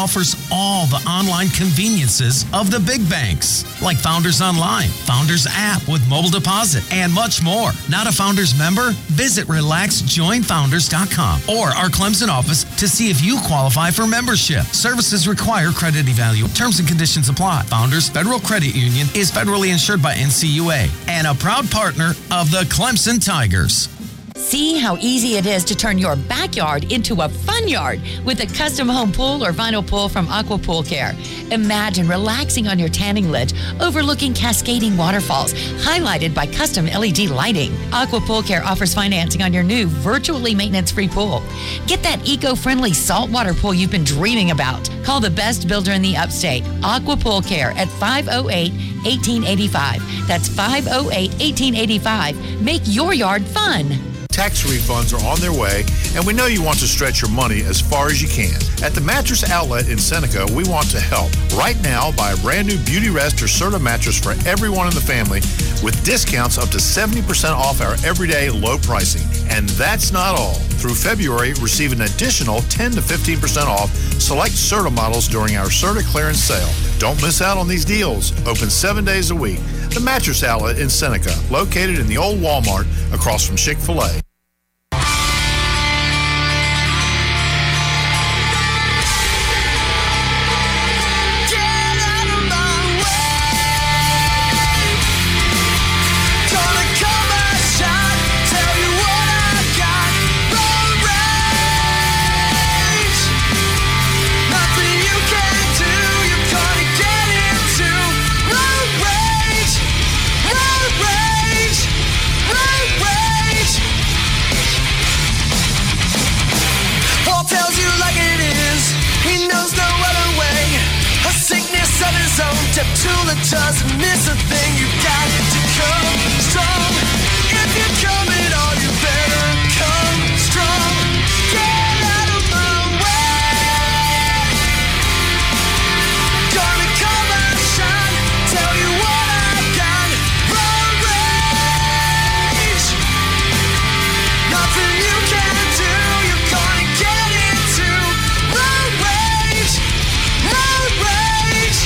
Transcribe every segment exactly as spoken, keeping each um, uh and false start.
offers all the online conveniences of the big banks, like Founders Online, Founders app with mobile deposit, and much more. Not a Founders member? Visit relax join founders dot com or our Clemson office to see if you qualify for membership. Services require credit evaluation. Terms and conditions apply. Founders Federal Credit Union is federally insured by N C U A and a proud partner of the Clemson Tigers. See how easy it is to turn your backyard into a fun yard with a custom home pool or vinyl pool from Aqua Pool Care. Imagine relaxing on your tanning ledge, overlooking cascading waterfalls, highlighted by custom L E D lighting. Aqua Pool Care offers financing on your new virtually maintenance-free pool. Get that eco-friendly saltwater pool you've been dreaming about. Call the best builder in the upstate, Aqua Pool Care, at five oh eight, eighteen eighty-five. That's five oh eight, eighteen eighty-five. Make your yard fun. Tax refunds are on their way, and we know you want to stretch your money as far as you can. At the Mattress Outlet in Seneca, we want to help. Right now, buy a brand new Beauty Rest or Serta mattress for everyone in the family with discounts up to seventy percent off our everyday low pricing. And that's not all. Through February, receive an additional ten to fifteen percent off select Serta models during our Serta clearance sale. Don't miss out on these deals. Open seven days a week. The Mattress Outlet in Seneca, located in the old Walmart across from Chick-fil-A. Taptula doesn't miss a thing. You got to come strong. If you're coming on, you better come strong. Get out of my way. Gonna come and shine. Tell you what I got. Road rage. Nothing you can do. You're gonna get into road rage. Road rage.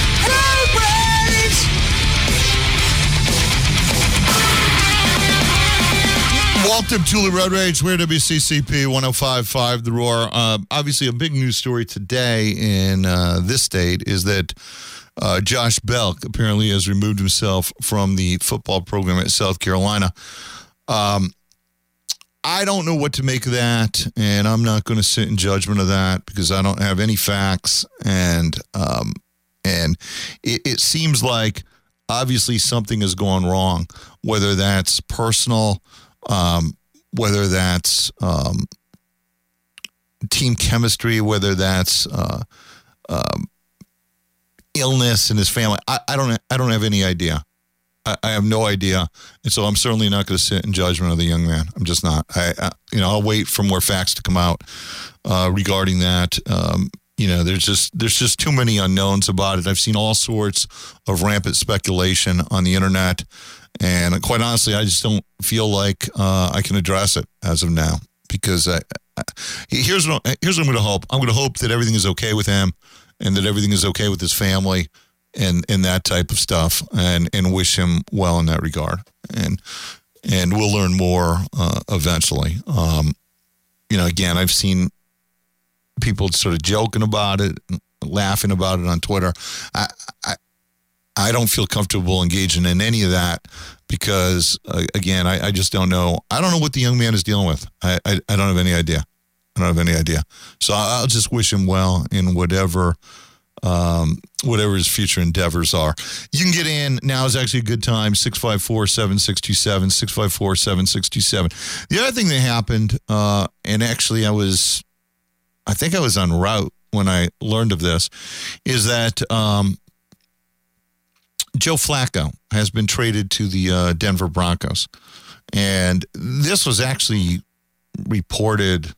Welcome to the Road Rage. We're W C C P one oh five point five The Roar. Uh, obviously, a big news story today in uh, this state is that uh, Josh Belk apparently has removed himself from the football program at South Carolina. Um, I don't know what to make of that, and I'm not going to sit in judgment of that because I don't have any facts, and um, and it, it seems like obviously something has gone wrong, whether that's personal, um, whether that's um, team chemistry, whether that's uh, um, illness in his family. I, I don't I don't have any idea. I, I have no idea, and so I'm certainly not going to sit in judgment of the young man. I'm just not. I, I you know I'll wait for more facts to come out uh, regarding that. Um, you know, there's just there's just too many unknowns about it. I've seen all sorts of rampant speculation on the internet, and quite honestly, I just don't feel like uh, I can address it as of now because I, I, here's what here's what I'm going to hope. I'm going to hope that everything is okay with him, and that everything is okay with his family, and and that type of stuff, and and wish him well in that regard. And and we'll learn more uh, eventually. Um, you know, again, I've seen people sort of joking about it, laughing about it on Twitter. I, I, I don't feel comfortable engaging in any of that because, uh, again, I, I just don't know. I don't know what the young man is dealing with. I, I, I don't have any idea. I don't have any idea. So I'll just wish him well in whatever, um, whatever his future endeavors are. You can get in. Now is actually a good time. six five four, seven six two seven, six five four, seven six two seven. The other thing that happened, uh, and actually I was... I think I was en route when I learned of this, is that um, Joe Flacco has been traded to the uh, Denver Broncos. And this was actually reported,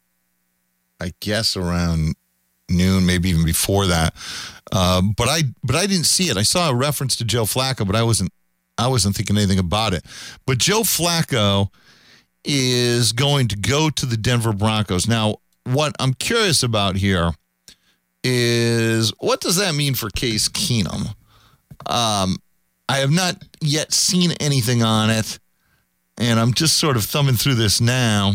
I guess, around noon, maybe even before that. Uh, but I but I didn't see it. I saw a reference to Joe Flacco, but I wasn't I wasn't thinking anything about it. But Joe Flacco is going to go to the Denver Broncos. Now, what I'm curious about here is what does that mean for Case Keenum? Um, I have not yet seen anything on it, and I'm just sort of thumbing through this now.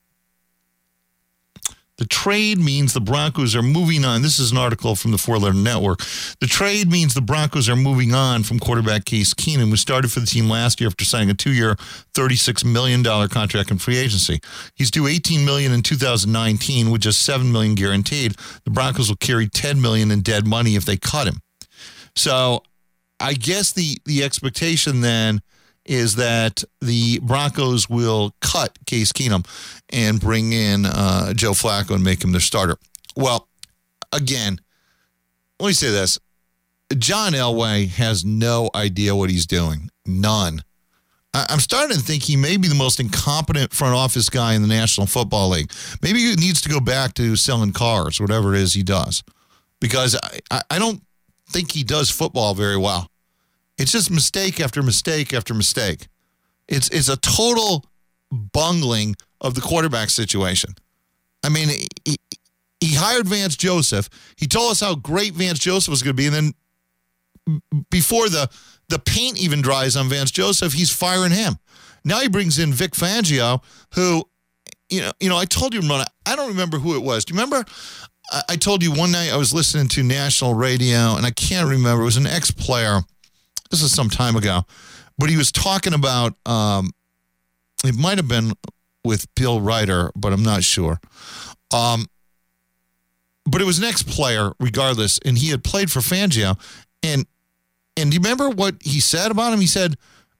The trade means the Broncos are moving on. This is an article from the Four Letter Network. The trade means the Broncos are moving on from quarterback Case Keenum, who started for the team last year after signing a two-year, thirty-six million dollars contract in free agency. He's due eighteen million dollars in two thousand nineteen with just seven million dollars guaranteed. The Broncos will carry ten million dollars in dead money if they cut him. So I guess the, the expectation then is that the Broncos will cut Case Keenum and bring in uh, Joe Flacco and make him their starter. Well, again, let me say this. John Elway has no idea what he's doing. None. I- I'm starting to think he may be the most incompetent front office guy in the National Football League. Maybe he needs to go back to selling cars, whatever it is he does. Because I, I, I don't think he does football very well. It's just mistake after mistake after mistake. It's it's a total bungling of the quarterback situation. I mean, he, he hired Vance Joseph. He told us how great Vance Joseph was going to be, and then before the, the paint even dries on Vance Joseph, he's firing him. Now he brings in Vic Fangio, who, you know, you know, I told you, Ramona, I don't remember who it was. Do you remember? I, I told you one night I was listening to national radio, and I can't remember. It was an ex-player. This is some time ago, but he was talking about, um, it might have been with Bill Ryder, but I'm not sure. Um, but it was an ex-player, regardless, and he had played for Fangio. And and do you remember what he said about him? He said,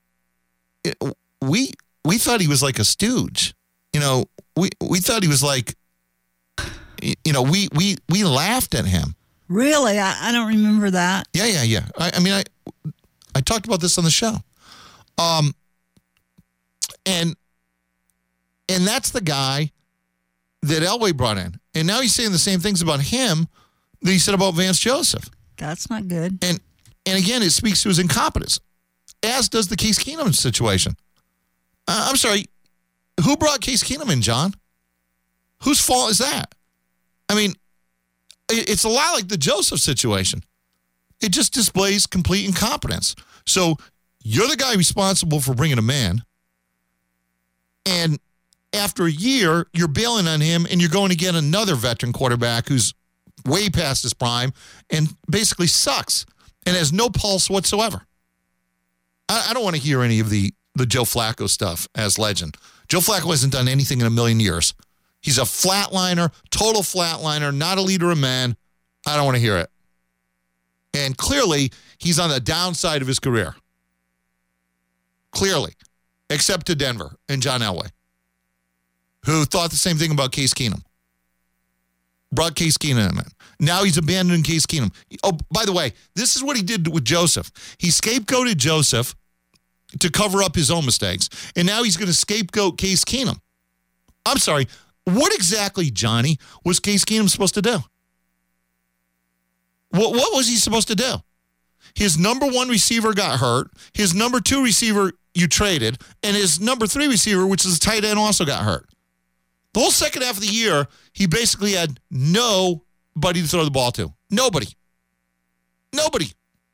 we we thought he was like a stooge. You know, we, we thought he was like, you know, we we we laughed at him. Really? I, I don't remember that. Yeah, yeah, yeah. I, I mean, I... I talked about this on the show. Um, and and that's the guy that Elway brought in. And now he's saying the same things about him that he said about Vance Joseph. That's not good. And and again, it speaks to his incompetence, as does the Case Keenum situation. Uh, I'm sorry, who brought Case Keenum in, John? Whose fault is that? I mean, it, it's a lot like the Joseph situation. It just displays complete incompetence. So you're the guy responsible for bringing him in, and after a year, you're bailing on him, and you're going to get another veteran quarterback who's way past his prime and basically sucks and has no pulse whatsoever. I, I don't want to hear any of the, the Joe Flacco stuff as legend. Joe Flacco hasn't done anything in a million years. He's a flatliner, total flatliner, not a leader of men. I don't want to hear it. And clearly, he's on the downside of his career. Clearly. Except to Denver and John Elway, who thought the same thing about Case Keenum. Brought Case Keenum in. Now he's abandoning Case Keenum. Oh, by the way, this is what he did with Joseph. He scapegoated Joseph to cover up his own mistakes, and now he's going to scapegoat Case Keenum. I'm sorry, what exactly, Johnny, was Case Keenum supposed to do? What, what was he supposed to do? His number one receiver got hurt. His number two receiver you traded. And his number three receiver, which is a tight end, also got hurt. The whole second half of the year, he basically had nobody to throw the ball to. Nobody. Nobody.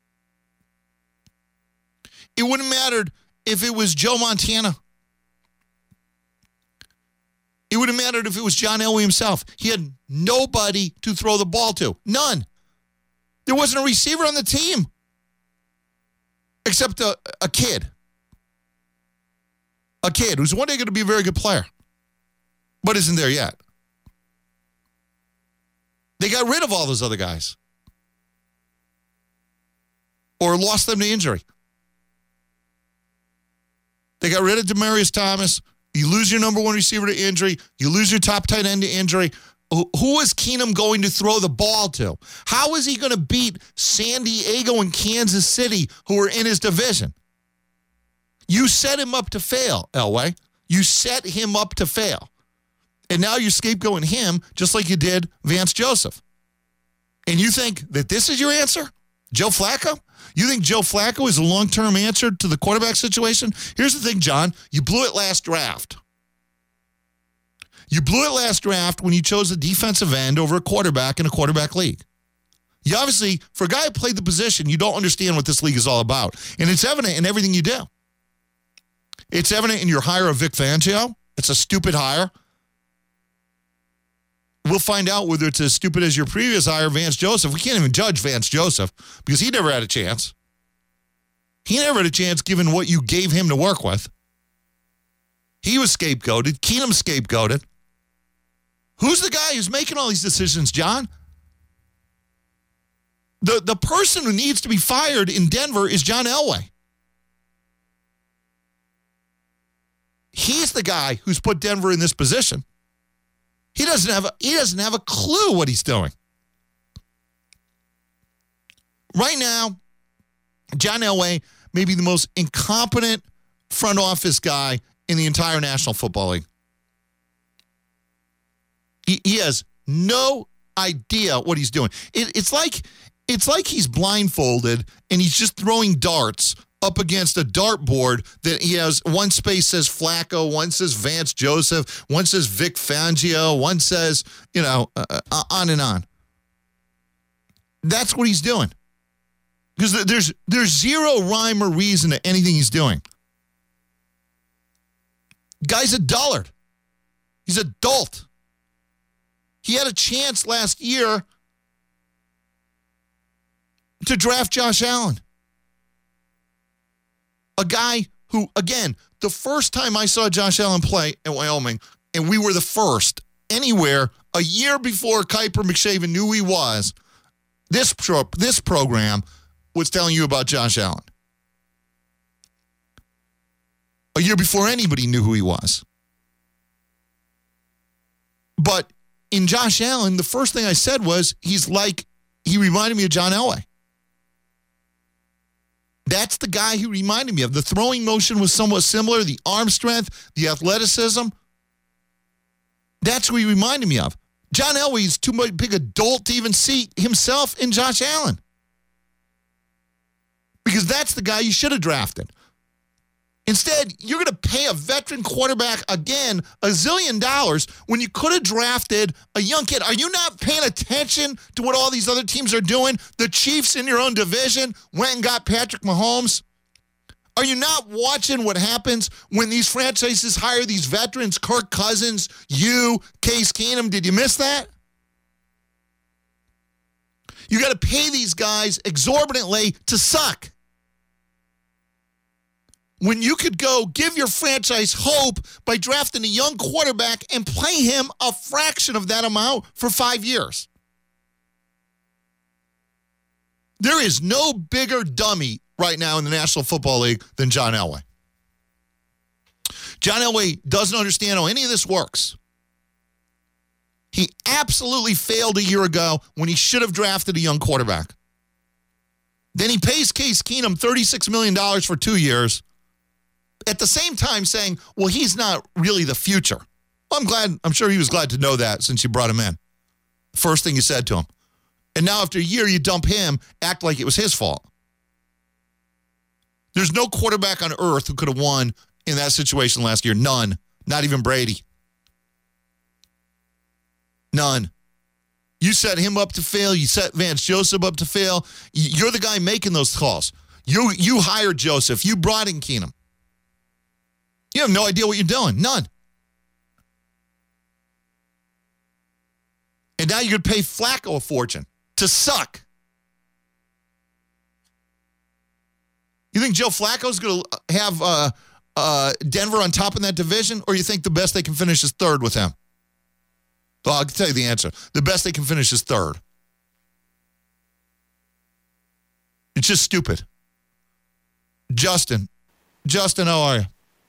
It wouldn't have mattered if it was Joe Montana. It would have mattered if it was John Elway himself. He had nobody to throw the ball to. None. There wasn't a receiver on the team except a, a kid. A kid who's one day going to be a very good player, but isn't there yet. They got rid of all those other guys or lost them to injury. They got rid of Demaryius Thomas. You lose your number one receiver to injury. You lose your top tight end to injury. Who is Keenum going to throw the ball to? How is he going to beat San Diego and Kansas City, who are in his division? You set him up to fail, Elway. You set him up to fail. And now you're scapegoating him just like you did Vance Joseph. And you think that this is your answer? Joe Flacco? You think Joe Flacco is a long-term answer to the quarterback situation? Here's the thing, John. You blew it last draft. You blew it last draft when you chose a defensive end over a quarterback in a quarterback league. You obviously, for a guy who played the position, you don't understand what this league is all about. And it's evident in everything you do. It's evident in your hire of Vic Fangio. It's a stupid hire. We'll find out whether it's as stupid as your previous hire, Vance Joseph. We can't even judge Vance Joseph because he never had a chance. He never had a chance given what you gave him to work with. He was scapegoated. Keenum scapegoated. Who's the guy who's making all these decisions, John? The, the person who needs to be fired in Denver is John Elway. He's the guy who's put Denver in this position. He doesn't have a, he doesn't have a clue what he's doing. Right now, John Elway may be the most incompetent front office guy in the entire National Football League. He, he has no idea what he's doing. It, it's like it's like he's blindfolded and he's just throwing darts up against a dartboard that he has one space says Flacco, one says Vance Joseph, one says Vic Fangio, one says, you know, uh, uh, on and on. That's what he's doing. Because there's there's zero rhyme or reason to anything he's doing. Guy's a dullard. He's a dolt. He had a chance last year to draft Josh Allen. A guy who, again, the first time I saw Josh Allen play at Wyoming, and we were the first anywhere a year before Kuiper McShaven knew who he was, this, pro- this program was telling you about Josh Allen. A year before anybody knew who he was. But in Josh Allen, the first thing I said was, he's like, he reminded me of John Elway. That's the guy he reminded me of. The throwing motion was somewhat similar, the arm strength, the athleticism. That's who he reminded me of. John Elway is too big a dolt to even see himself in Josh Allen. Because that's the guy you should have drafted. Instead, you're going to pay a veteran quarterback, again, a zillion dollars when you could have drafted a young kid. Are you not paying attention to what all these other teams are doing? The Chiefs in your own division went and got Patrick Mahomes. Are you not watching what happens when these franchises hire these veterans, Kirk Cousins, you, Case Keenum? Did you miss that? You got to pay these guys exorbitantly to suck. When you could go give your franchise hope by drafting a young quarterback and play him a fraction of that amount for five years. There is no bigger dummy right now in the National Football League than John Elway. John Elway doesn't understand how any of this works. He absolutely failed a year ago when he should have drafted a young quarterback. Then he pays Case Keenum thirty-six million dollars for two years. At the same time saying, well, he's not really the future. Well, I'm glad, I'm sure he was glad to know that since you brought him in. First thing you said to him. And now after a year, you dump him, act like it was his fault. There's no quarterback on earth who could have won in that situation last year. None. Not even Brady. None. You set him up to fail. You set Vance Joseph up to fail. You're the guy making those calls. You, you hired Joseph. You brought in Keenum. You have no idea what you're doing. None. And now you're going to pay Flacco a fortune to suck. You think Joe Flacco's going to have uh, uh, Denver on top in that division, or you think the best they can finish is third with him? Well, I'll tell you the answer. The best they can finish is third. It's just stupid. Justin. Justin, how are you?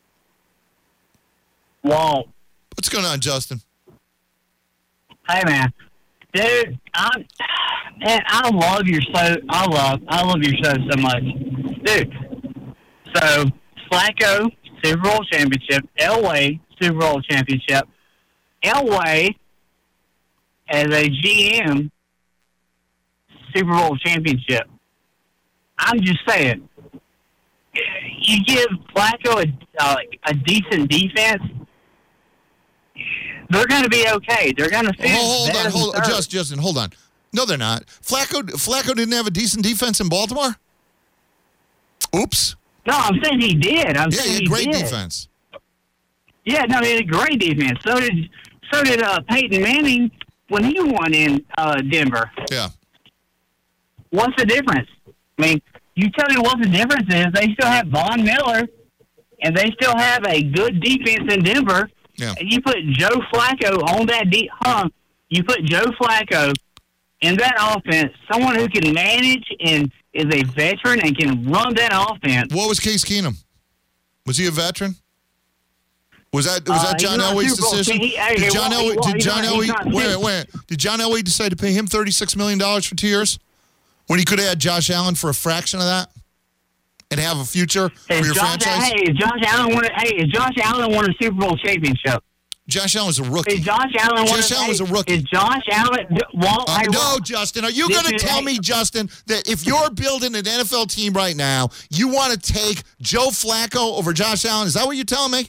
Whoa. What's going on, Justin? Hey, man. Dude, I'm, man, I love your show. I love, I love your show so much. Dude, so Flacco, Super Bowl championship. Elway, Super Bowl championship. Elway, as a G M, Super Bowl championship. I'm just saying, you give Flacco a, uh, a decent defense, they're going to be okay. They're going to finish. Hold on, hold on, just Justin, hold on. No, they're not. Flacco Flacco didn't have a decent defense in Baltimore? Oops. No, I'm saying he did. I'm Yeah, saying he had he great did. defense. Yeah, no, he had a great defense. So did so did uh, Peyton Manning when he won in uh, Denver. Yeah. What's the difference? I mean, you tell me what the difference is. They still have Von Miller, and they still have a good defense in Denver. Yeah. And you put Joe Flacco on that deep, huh? You put Joe Flacco in that offense, someone who can manage and is a veteran and can run that offense. What was Case Keenum? Was he a veteran? Was that was Uh, that he's John not a Elway's Super Bowl decision? champ. He- hey, Did he John won't- he Elway won't- did he's John not- he's Elway not wait fit. wait did John Elway decide to pay him thirty-six million dollars for two years when he could have had Josh Allen for a fraction of that and have a future for Is your Josh, franchise? hey, is Josh Allen won? A, hey, is Josh Allen won a Super Bowl championship? Josh Allen was a rookie. Is Josh Allen won? Josh Allen was a rookie. Is Josh Allen? Walt, Uh, hey, no, Walt, Justin. Are you This going to is- tell hey. me, Justin, that if you're building an N F L team right now, you want to take Joe Flacco over Josh Allen? Is that what you're telling me?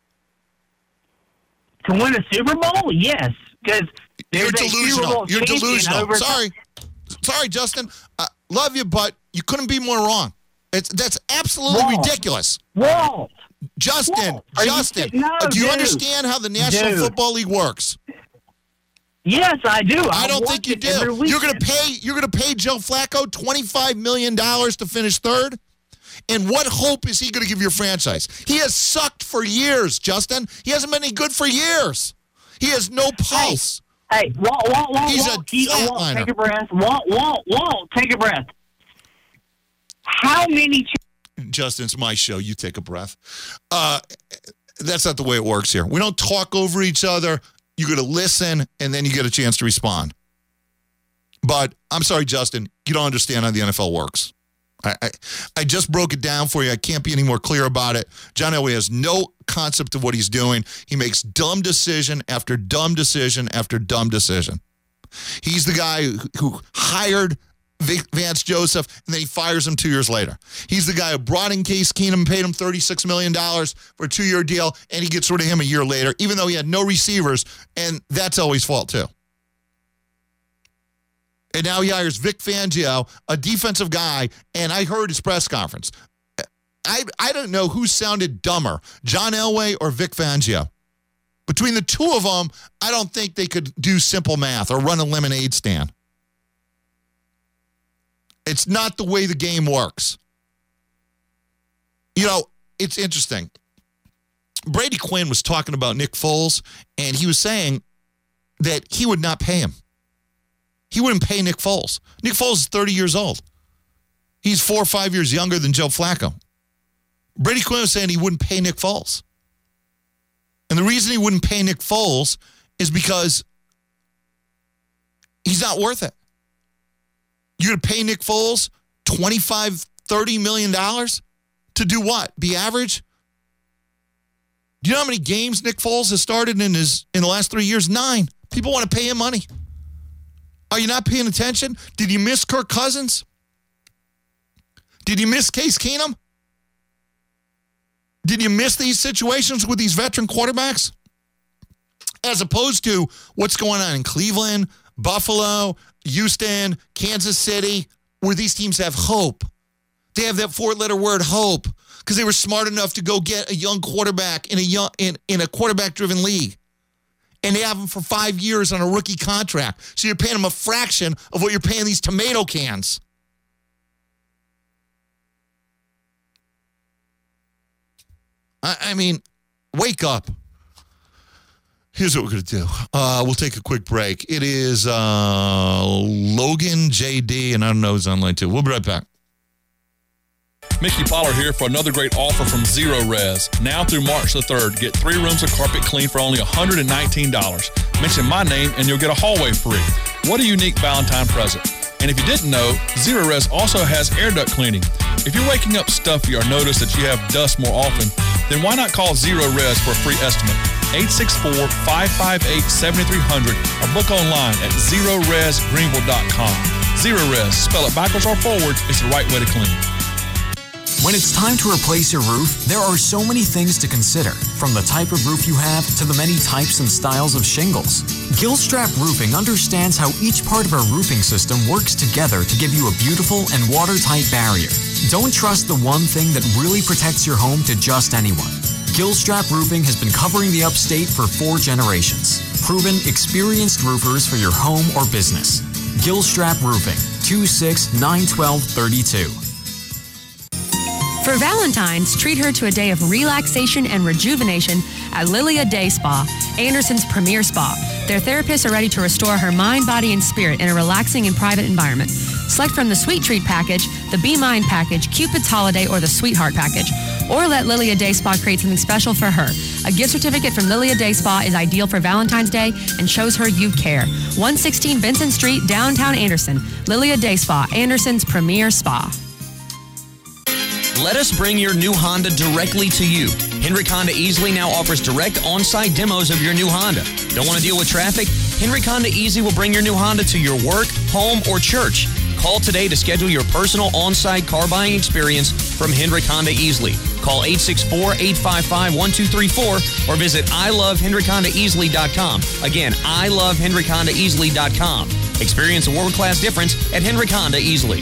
to win a Super Bowl? Yes, because You're there's a Super delusional. Bowl You're champion delusional. over- Sorry. Sorry, Justin. I love you, but you couldn't be more wrong. It's, that's absolutely Walt. ridiculous. Walt. Justin, Walt, are you Justin, kidding? No, do you dude. understand how the National Dude. Football League works? Yes, I do. I don't watch think you it every do. weekend. You're going to pay. You're going to pay Joe Flacco twenty-five million dollars to finish third. And what hope is he going to give your franchise? He has sucked for years, Justin. He hasn't been any good for years. He has no pulse. Hey, Walt, Walt, Walt, He's Walt, a keep- uh, Walt, flatliner. take a breath. Walt, Walt, Walt, take a breath. How many? Ch- Justin, it's my show. You take a breath. Uh, that's not the way it works here. We don't talk over each other. You got to listen, and then you get a chance to respond. But I'm sorry, Justin, you don't understand how the N F L works. I, I, I just broke it down for you. I can't be any more clear about it. John Elway has no concept of what he's doing. He makes dumb decision after dumb decision after dumb decision. He's the guy who, who hired Vic- Vance Joseph, and then he fires him two years later. He's the guy who brought in Case Keenum, paid him thirty-six million dollars for a two-year deal, and he gets rid of him a year later, even though he had no receivers, and that's Elway's fault too. And now he hires Vic Fangio, a defensive guy, and I heard his press conference. I I don't know who sounded dumber, John Elway or Vic Fangio. Between the two of them, I don't think they could do simple math or run a lemonade stand. It's not the way the game works. You know, it's interesting. Brady Quinn was talking about Nick Foles, and he was saying that he would not pay him. He wouldn't pay Nick Foles. Nick Foles is thirty years old. He's four or five years younger than Joe Flacco. Brady Quinn was saying he wouldn't pay Nick Foles. And the reason he wouldn't pay Nick Foles is because he's not worth it. You're going to pay Nick Foles twenty-five, thirty million dollars to do what? Be average? Do you know how many games Nick Foles has started in his in the last three years? Nine. People want to pay him money. Are you not paying attention? Did you miss Kirk Cousins? Did you miss Case Keenum? Did you miss these situations with these veteran quarterbacks? As opposed to what's going on in Cleveland, Buffalo, Houston, Kansas City, where these teams have hope. They have that four-letter word, hope, because they were smart enough to go get a young quarterback in a young in, in a quarterback-driven league. And they have him for five years on a rookie contract. So you're paying him a fraction of what you're paying these tomato cans. I, I mean, wake up. Here's what we're going to do. Uh, we'll take a quick break. It is uh, Logan, J D, and I don't know who's online too. We'll be right back. Mickey Pollard here for another great offer from Zero Res. Now through March the third, get three rooms of carpet clean for only one hundred nineteen dollars. Mention my name and you'll get a hallway free. What a unique Valentine present. And if you didn't know, Zero Res also has air duct cleaning. If you're waking up stuffy or notice that you have dust more often, then why not call Zero Res for a free estimate? eight six four, five five eight, seven three zero zero or book online at zero res greenville dot com. Zero Res, spell it backwards or forwards, it's the right way to clean. When it's time to replace your roof, there are so many things to consider, from the type of roof you have to the many types and styles of shingles. Gilstrap Roofing understands how each part of our roofing system works together to give you a beautiful and watertight barrier. Don't trust the one thing that really protects your home to just anyone. Gilstrap Roofing has been covering the upstate for four generations. Proven, experienced roofers for your home or business. Gilstrap Roofing, two six nine one two three two. For Valentine's, treat her to a day of relaxation and rejuvenation at Lilia Day Spa, Anderson's premier spa. Their therapists are ready to restore her mind, body, and spirit in a relaxing and private environment. Select from the Sweet Treat package, the Be Mine package, Cupid's Holiday, or the Sweetheart package. Or let Lilia Day Spa create something special for her. A gift certificate from Lilia Day Spa is ideal for Valentine's Day and shows her you care. one sixteen Benson Street, downtown Anderson. Lilia Day Spa, Anderson's premier spa. Let us bring your new Honda directly to you. Hendrick Honda Easily now offers direct on-site demos of your new Honda. Don't want to deal with traffic? Hendrick Honda Easy will bring your new Honda to your work, home, or church. Call today to schedule your personal on-site car buying experience from Hendrick Honda Easily. Call eight six four, eight five five, one two three four or visit I love Hendrick Honda Easily dot com. Again, I love Hendrick Honda Easily dot com. Experience a world-class difference at Hendrick Honda Easily.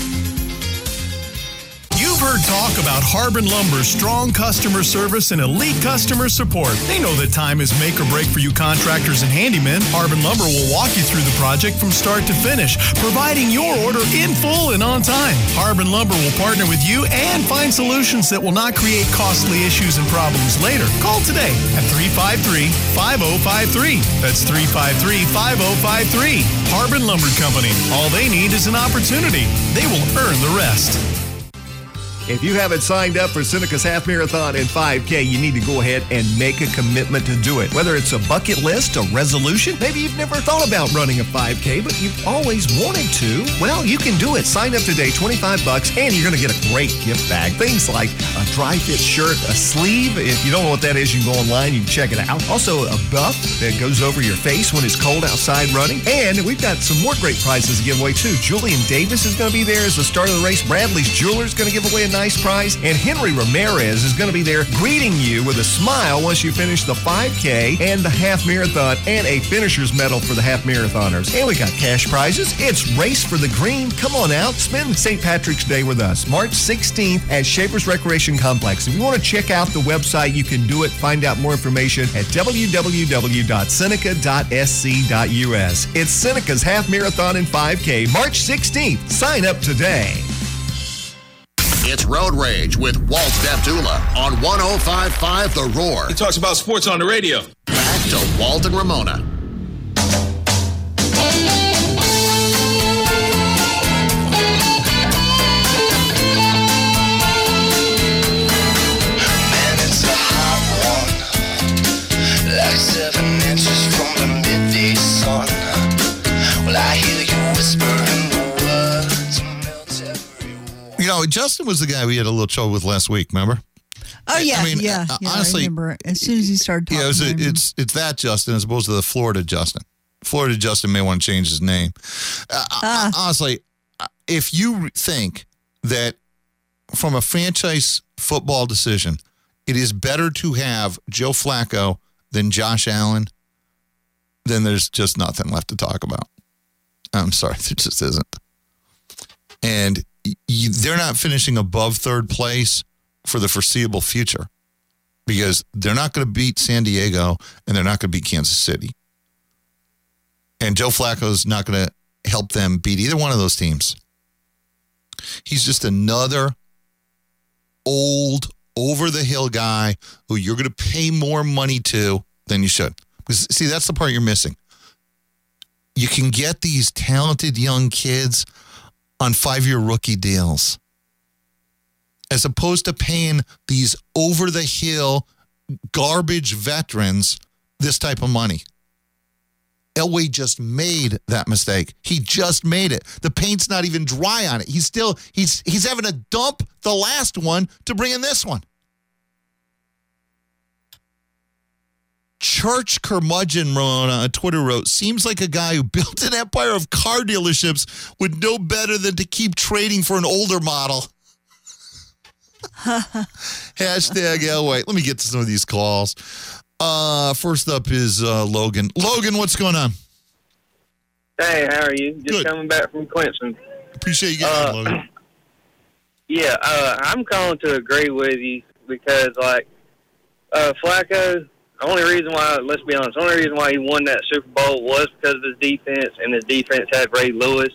You've heard talk about Harbin Lumber's strong customer service and elite customer support. They know that time is make or break for you contractors and handymen. Harbin Lumber will walk you through the project from start to finish, providing your order in full and on time. Harbin Lumber will partner with you and find solutions that will not create costly issues and problems later. Call today at three five three, five oh five three. That's three five three, five oh five three. Harbin Lumber Company. All they need is an opportunity. They will earn the rest. If you haven't signed up for Seneca's Half Marathon and five K, you need to go ahead and make a commitment to do it. Whether it's a bucket list, a resolution, maybe you've never thought about running a five K, but you've always wanted to. Well, you can do it. Sign up today, twenty-five bucks, and you're going to get a great gift bag. Things like a dry fit shirt, a sleeve. If you don't know what that is, you can go online, you can check it out. Also, a buff that goes over your face when it's cold outside running. And we've got some more great prizes to give away, too. Julian Davis is going to be there as the start of the race. Bradley's Jeweler is going to give away a nice prize, and Henry Ramirez is going to be there greeting you with a smile once you finish the five K and the half marathon and a finisher's medal for the half marathoners. And we got cash prizes. It's Race for the Green. Come on out. Spend Saint Patrick's Day with us. March sixteenth at Schaefer's Recreation Complex. If you want to check out the website, you can do it. Find out more information at w w w dot seneca dot s c dot u s. It's Seneca's half marathon and five K, March sixteenth. Sign up today. It's Road Rage with Walt Deptula on one oh five point five The Roar. He talks about sports on the radio. Back to Walt and Ramona. Man, it's a hot one, like seven inches from the midday sun. Well, I hear you whispering the words melt every wall. You know, Justin was the guy we had a little trouble with last week, remember? Oh, yeah, I mean, yeah, uh, yeah. honestly, I remember. As soon as he started talking. Yeah, it was I a, remember. it's it's that Justin as opposed to the Florida Justin. Florida Justin may want to change his name. Uh, Ah. Honestly, if you think that from a franchise football decision, it is better to have Joe Flacco than Josh Allen, then there's just nothing left to talk about. I'm sorry, there just isn't. And you, they're not finishing above third place for the foreseeable future because they're not going to beat San Diego and they're not going to beat Kansas City. And Joe Flacco's not going to help them beat either one of those teams. He's just another old, over-the-hill guy who you're going to pay more money to than you should. Because, see, that's the part you're missing. You can get these talented young kids on five-year rookie deals as opposed to paying these over-the-hill garbage veterans this type of money. Elway just made that mistake. He just made it. The paint's not even dry on it. He's still, he's he's having to dump the last one to bring in this one. Church Curmudgeon on Twitter wrote, seems like a guy who built an empire of car dealerships would know better than to keep trading for an older model. Hashtag Elway. Let me get to some of these calls. Uh, first up is uh, Logan. Logan, what's going on? Hey, how are you? Just Good. coming back from Clemson. Appreciate you getting Uh, on, Logan. Yeah, uh, I'm calling to agree with you because, like, uh, Flacco, the only reason why, let's be honest, the only reason why he won that Super Bowl was because of his defense, and his defense had Ray Lewis.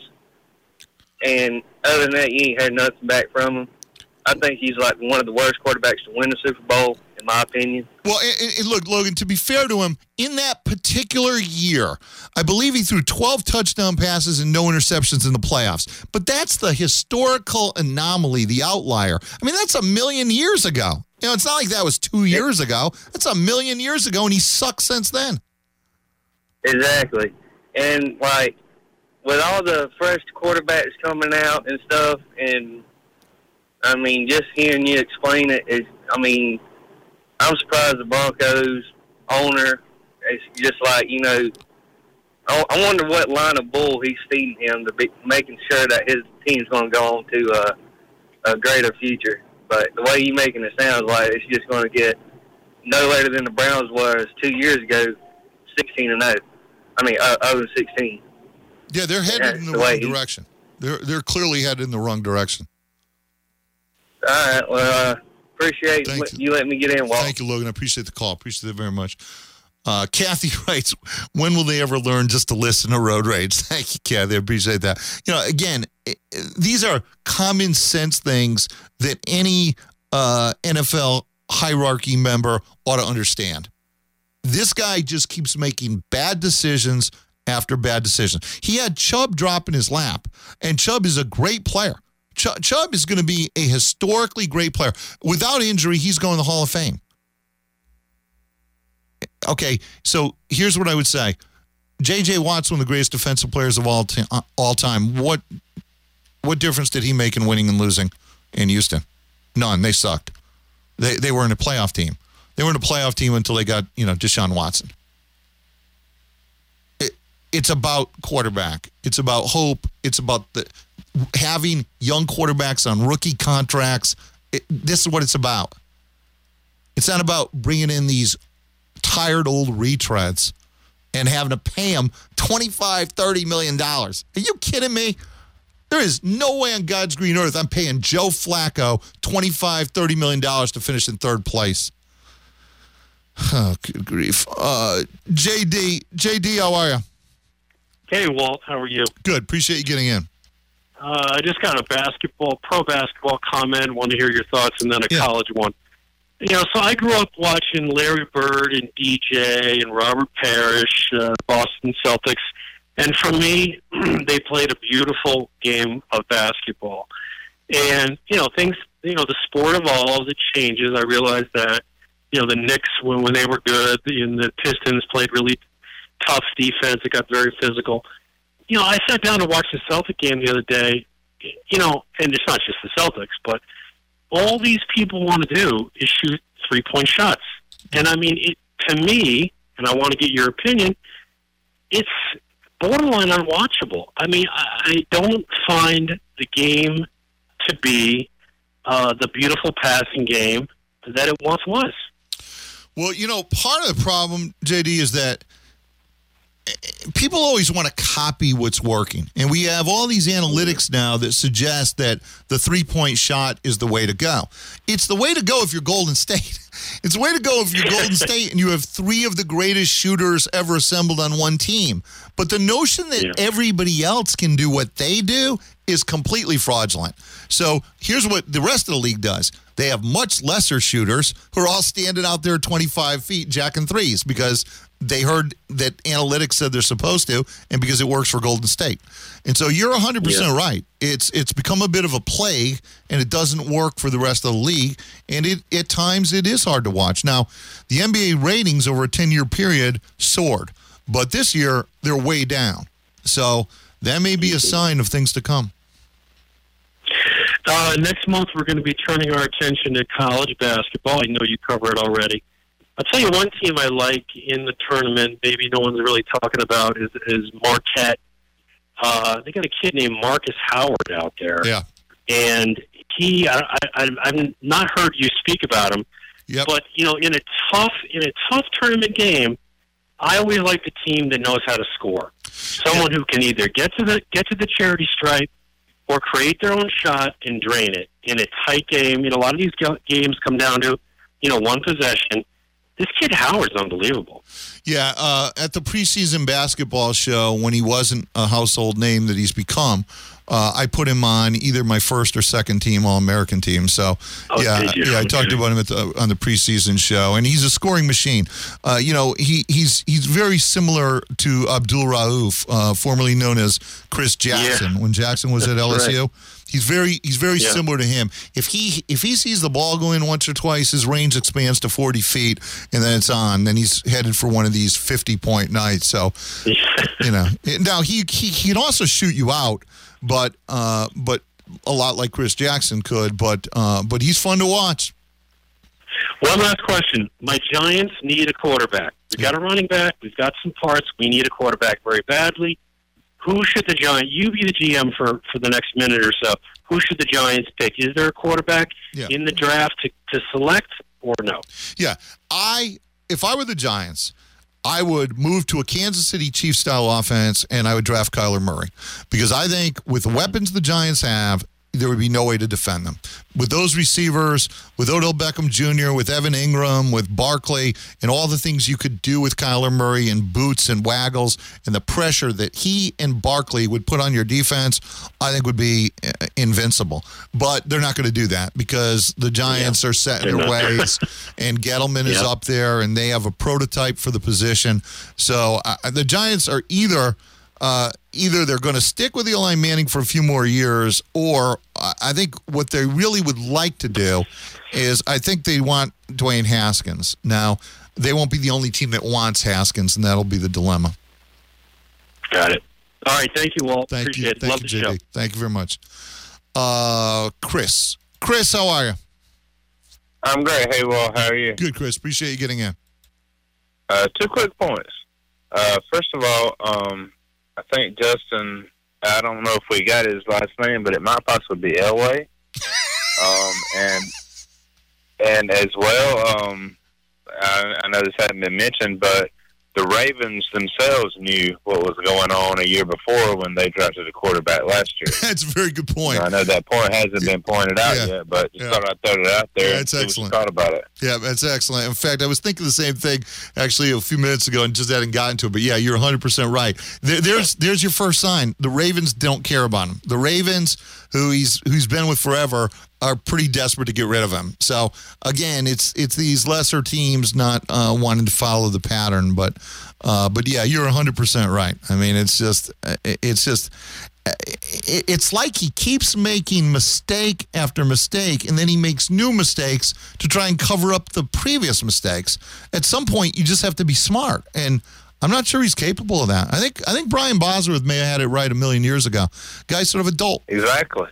And other than that, you ain't heard nothing back from him. I think he's, like, one of the worst quarterbacks to win the Super Bowl, in my opinion. Well, and, and look, Logan, to be fair to him, in that particular year, I believe he threw twelve touchdown passes and no interceptions in the playoffs. But that's the historical anomaly, the outlier. I mean, that's a million years ago. You know, it's not like that was two years ago. That's a million years ago, and he sucked since then. Exactly. And, like, with all the fresh quarterbacks coming out and stuff, and, I mean, just hearing you explain it is, I mean, I'm surprised the Broncos owner is just like, you know, I, I wonder what line of bull he's feeding him to be making sure that his team's going to go on to a, a greater future. But the way you're making it sound like it's just going to get no later than the Browns was two years ago, sixteen and oh. I mean, uh, oh and sixteen. Yeah, they're headed That's in the, the wrong way he- direction. They're they're clearly headed in the wrong direction. All right. Well, uh, appreciate Thank let, you letting me get in, Walt. Thank you, Logan. I appreciate the call. Appreciate it very much. Uh, Kathy writes, when will they ever learn just to listen to Road Rage? Thank you, Kathy. I appreciate that. You know, again, it, these are common sense things that any uh, N F L hierarchy member ought to understand. This guy just keeps making bad decisions after bad decisions. He had Chubb drop in his lap, and Chubb is a great player. Ch- Chubb is going to be a historically great player. Without injury, he's going to the Hall of Fame. Okay, so here's what I would say. J J. Watt's one of the greatest defensive players of all, t- uh, all time. What what difference did he make in winning and losing in Houston? None. They sucked. They they were in a playoff team. They were in a playoff team until they got, you know, Deshaun Watson. It, it's about quarterback. It's about hope. It's about the having young quarterbacks on rookie contracts. It, this is what it's about. It's not about bringing in these tired old retreads and having to pay them twenty-five, thirty million dollars. Are you kidding me? There is no way on God's green earth I'm paying Joe Flacco twenty-five, thirty million dollars to finish in third place. Oh, good grief. Uh, J D, J D, how are you? Hey, Walt, how are you? Good. Appreciate you getting in. Uh, I just got a basketball, pro basketball comment. Want to hear your thoughts, and then a Yeah. college one. You know, so I grew up watching Larry Bird and D J and Robert Parrish, uh, Boston Celtics, and for me, they played a beautiful game of basketball. And you know, things. You know, the sport evolves; it changes. I realized that. You know, the Knicks when when they were good, and the Pistons played really tough defense. It got very physical. You know, I sat down to watch the Celtic game the other day. You know, and it's not just the Celtics, but all these people want to do is shoot three-point shots. And, I mean, it, to me, and I want to get your opinion, it's borderline unwatchable. I mean, I, I don't find the game to be uh, the beautiful passing game that it once was. Well, you know, part of the problem, J D, is that people always want to copy what's working. And we have all these analytics now that suggest that the three-point shot is the way to go. It's the way to go if you're Golden State. It's the way to go if you're Golden State and you have three of the greatest shooters ever assembled on one team. But the notion that yeah. everybody else can do what they do is completely fraudulent. So here's what the rest of the league does. They have much lesser shooters who are all standing out there twenty-five feet jacking threes because they heard that analytics said they're supposed to, and because it works for Golden State. And so you're one hundred percent yeah. right. It's it's become a bit of a plague, and it doesn't work for the rest of the league, and it at times it is hard to watch. Now, the N B A ratings over a ten-year period soared, but this year they're way down. So that may be a sign of things to come. Uh, next month, we're going to be turning our attention to college basketball. I know you cover it already. I'll tell you one team I like in the tournament, maybe no one's really talking about, is, is Marquette. Uh, they got a kid named Marcus Howard out there. Yeah. And he, I, I, I've not heard you speak about him, yep. but you know, in a tough, in a tough tournament game, I always like the team that knows how to score. Someone who can either get to the get to the charity stripe or create their own shot and drain it in a tight game. You know, a lot of these go- games come down to, you know, one possession. This kid Howard's unbelievable. Yeah, uh, at the preseason basketball show, when he wasn't a household name that he's become, uh, I put him on either my first or second team All-American team. So, oh, yeah, yeah, I talked about him at the, on the preseason show, and he's a scoring machine. Uh, you know, he he's he's very similar to Abdul Rauf, uh, formerly known as Chris Jackson, yeah. when Jackson was at L S U. Right. He's very he's very yeah. similar to him. If he if he sees the ball go in once or twice, his range expands to forty feet, and then it's on. Then he's headed for one of these fifty-point nights. So, you know, now he he he can also shoot you out, but uh, but a lot like Chris Jackson could. But uh, but he's fun to watch. One last question: my Giants need a quarterback. We've got a running back. We've got some parts. We need a quarterback very badly. Who should the Giants, you be the G M for, for the next minute or so, who should the Giants pick? Is there a quarterback yeah. in the draft to, to select or no? Yeah. I, if I were the Giants, I would move to a Kansas City Chiefs-style offense, and I would draft Kyler Murray. Because I think with the weapons the Giants have, there would be no way to defend them. With those receivers, with Odell Beckham Junior, with Evan Ingram, with Barkley, and all the things you could do with Kyler Murray and boots and waggles, and the pressure that he and Barkley would put on your defense, I think would be invincible. But they're not going to do that because the Giants yeah. are set in their ways, and Gettleman yeah. is up there, and they have a prototype for the position. So uh, the Giants are either... Uh, either they're going to stick with Eli Manning for a few more years, or I think what they really would like to do is I think they want Dwayne Haskins. Now, they won't be the only team that wants Haskins, and that'll be the dilemma. Got it. All right. Thank you, Walt. Thank Appreciate you. it. Thank Love you, the J D. show. Thank you very much. Uh, Chris. Chris, how are you? I'm great. Hey, Walt, how are you? Good, Chris. Appreciate you getting in. Uh, two quick points. Uh, first of all, um, I think Justin, I don't know if we got his last name, but it might possibly be Elway. um, and and as well, um, I, I know this hadn't been mentioned, but the Ravens themselves knew what was going on a year before when they drafted a quarterback last year. That's a very good point. You know, I know that point hasn't been pointed out yeah. yet, but just yeah. thought I'd throw it out there. Yeah, that's excellent. Thought about it. Yeah, that's excellent. In fact, I was thinking the same thing actually a few minutes ago and just hadn't gotten to it. But yeah, you're one hundred percent right. There, there's there's your first sign. The Ravens don't care about him. The Ravens, who he's who's been with forever, are pretty desperate to get rid of him. So again, it's it's these lesser teams not uh, wanting to follow the pattern, but uh, but yeah, you're one hundred percent right. I mean, it's just it's just it's like he keeps making mistake after mistake, and then he makes new mistakes to try and cover up the previous mistakes. At some point, you just have to be smart, and I'm not sure he's capable of that. I think I think Brian Bosworth may have had it right a million years ago. Guy's sort of adult. Exactly.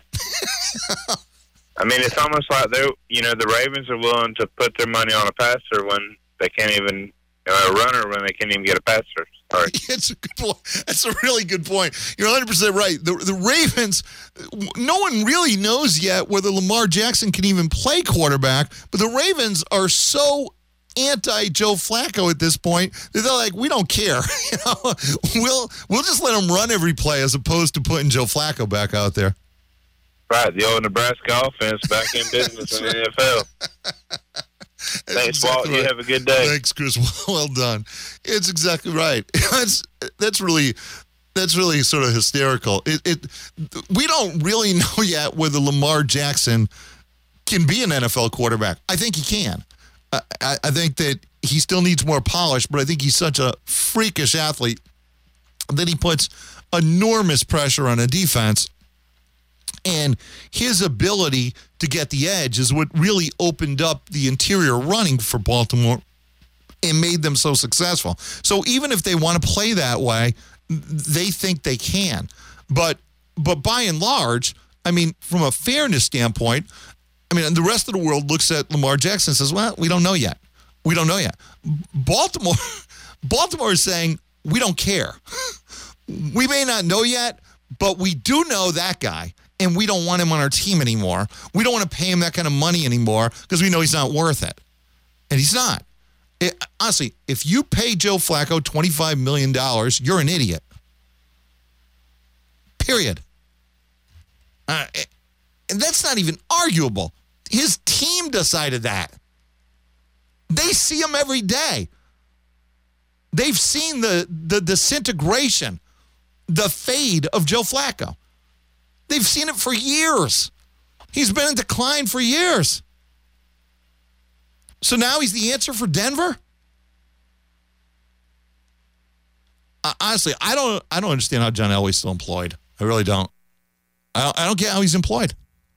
I mean, it's almost like they're, you know, the Ravens are willing to put their money on a passer when they can't even, you know, a runner when they can't even get a passer. Sorry. It's a good point. That's a really good point. You're one hundred percent right. The the Ravens, no one really knows yet whether Lamar Jackson can even play quarterback, but the Ravens are so anti-Joe Flacco at this point that they're like, we don't care. You know, we'll we'll just let him run every play as opposed to putting Joe Flacco back out there. Right, the old Nebraska offense back in business in the N F L. Thanks, exactly Walt. Right. You have a good day. Thanks, Chris. Well done. It's exactly right. That's that's really that's really sort of hysterical. It, it we don't really know yet whether Lamar Jackson can be an N F L quarterback. I think he can. I, I, I think that he still needs more polish, but I think he's such a freakish athlete that he puts enormous pressure on a defense. And his ability to get the edge is what really opened up the interior running for Baltimore and made them so successful. So even if they want to play that way, they think they can. But but by and large, I mean, from a fairness standpoint, I mean, the rest of the world looks at Lamar Jackson and says, well, we don't know yet. We don't know yet. Baltimore, Baltimore is saying, we don't care. We may not know yet, but we do know that guy. and we don't want him on our team anymore. We don't want to pay him that kind of money anymore because we know he's not worth it. And he's not. It, honestly, if you pay Joe Flacco twenty-five million dollars, you're an idiot. Period. Uh, and that's not even arguable. His team decided that. They see him every day. They've seen the, the disintegration, the fade of Joe Flacco. They've seen it for years. He's been in decline for years. So now he's the answer for Denver? Uh, honestly, I don't I don't understand how John Elway's still employed. I really don't. I don't, I don't get how he's employed.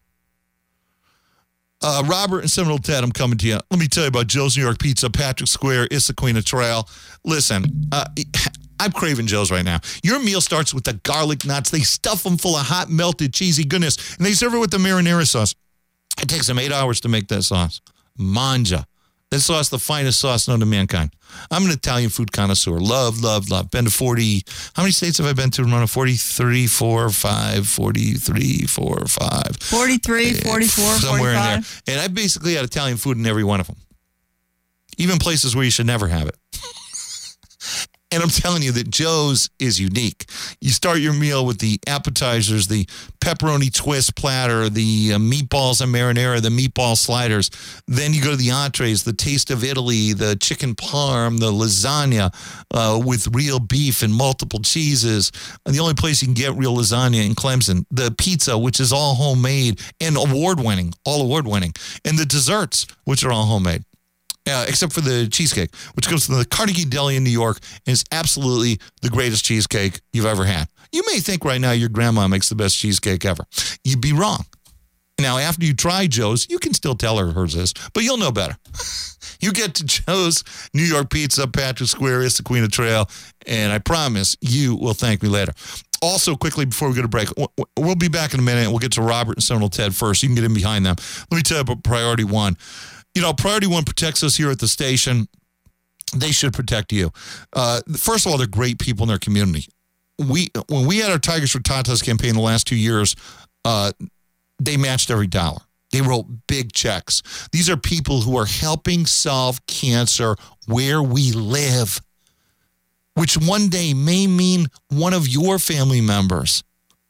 Uh, Robert and Seminole Ted, I'm coming to you. Let me tell you about Joe's New York Pizza, Patrick Square, Issaquah Trail. Listen, uh, I'm craving Joe's right now. Your meal starts with the garlic knots. They stuff them full of hot, melted, cheesy goodness, and they serve it with the marinara sauce. It takes them eight hours to make that sauce. Manja. This sauce, the finest sauce known to mankind. I'm an Italian food connoisseur. Love, love, love. Been to forty. How many states have I been to, Ramona? forty-three, four, five, forty-three, four, five. forty-three, forty-four, somewhere forty-five. in there. And I basically had Italian food in every one of them. Even places where you should never have it. And I'm telling you that Joe's is unique. You start your meal with the appetizers, the pepperoni twist platter, the uh, meatballs and marinara, the meatball sliders. Then you go to the entrees, the taste of Italy, the chicken parm, the lasagna uh, with real beef and multiple cheeses. And the only place you can get real lasagna in Clemson. The pizza, which is all homemade and award-winning, all award-winning. And the desserts, which are all homemade. Uh, except for the cheesecake, which goes to the Carnegie Deli in New York, and is absolutely the greatest cheesecake you've ever had. You may think right now your grandma makes the best cheesecake ever. You'd be wrong. Now, after you try Joe's, you can still tell her hers is, but you'll know better. You get to Joe's New York Pizza, Patrick Square, Issaquah Trail, and I promise you will thank me later. Also, quickly, before we go to break, we'll be back in a minute, and we'll get to Robert and Seminole Ted first. You can get in behind them. Let me tell you about Priority One. You know, Priority One protects us here at the station. They should protect you. Uh, first of all, they're great people in their community. We When we had our Tigers for Tatas campaign the last two years, uh, they matched every dollar. They wrote big checks. These are people who are helping solve cancer where we live, which one day may mean one of your family members.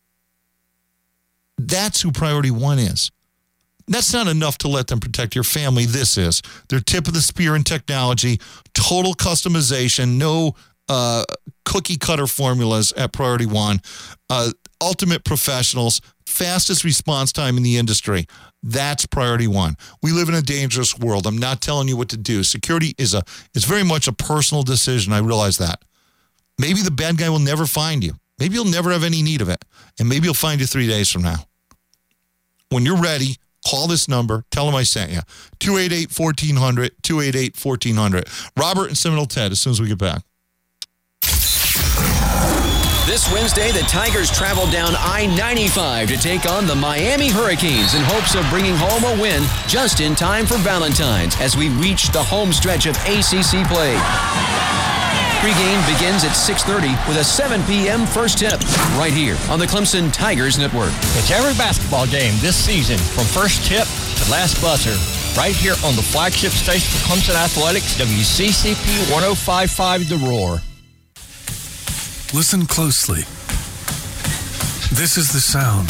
That's who Priority One is. That's not enough to let them protect your family. This is. They're tip of the spear in technology, total customization, no uh, cookie cutter formulas at Priority One, uh, ultimate professionals, fastest response time in the industry. That's Priority One. We live in a dangerous world. I'm not telling you what to do. Security is a is very much a personal decision. I realize that. Maybe the bad guy will never find you. Maybe you'll never have any need of it. And maybe he'll find you three days from now. When you're ready, call this number. Tell them I sent you. two eight eight, one four zero zero, two eight eight, one four zero zero. Robert and Seminole Ted as soon as we get back. This Wednesday, the Tigers travel down I ninety-five to take on the Miami Hurricanes in hopes of bringing home a win just in time for Valentine's as we reach the home stretch of A C C play. Pre-game begins at six thirty with a seven p.m. first tip right here on the Clemson Tigers Network. It's every basketball game this season from first tip to last buzzer right here on the flagship station for Clemson Athletics, W C C P one oh five point five The Roar. Listen closely. This is the sound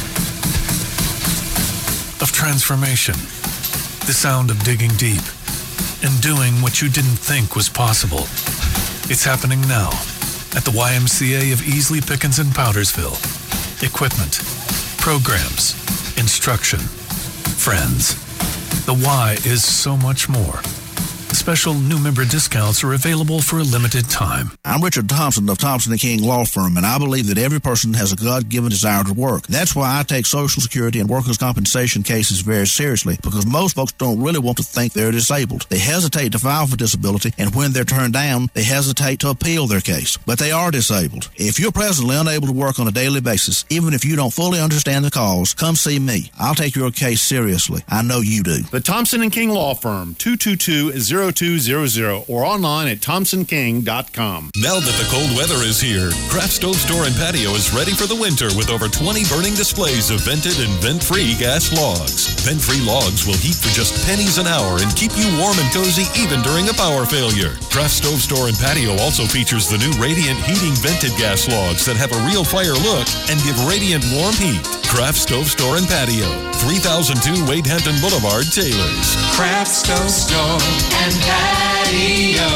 of transformation, the sound of digging deep and doing what you didn't think was possible. It's happening now at the Y M C A of Easley Pickens and Powdersville. Equipment, programs, instruction, friends. The Y is so much more. Special new member discounts are available for a limited time. I'm Richard Thompson of Thompson and King Law Firm, and I believe that every person has a God-given desire to work. That's why I take Social Security and workers' compensation cases very seriously, because most folks don't really want to think they're disabled. They hesitate to file for disability, and when they're turned down, they hesitate to appeal their case. But they are disabled. If you're presently unable to work on a daily basis, even if you don't fully understand the cause, come see me. I'll take your case seriously. I know you do. The Thompson and King Law Firm, two two two, zero two zero zero or online at thompson king dot com. Now that the cold weather is here, Craft Stove Store and Patio is ready for the winter with over twenty burning displays of vented and vent-free gas logs. Vent-free logs will heat for just pennies an hour and keep you warm and cozy even during a power failure. Craft Stove Store and Patio also features the new Radiant Heating vented gas logs that have a real fire look and give radiant warm heat. Craft Stove Store and Patio, three thousand two Wade Hampton Boulevard, Taylors. Craft Stove Store and Patio.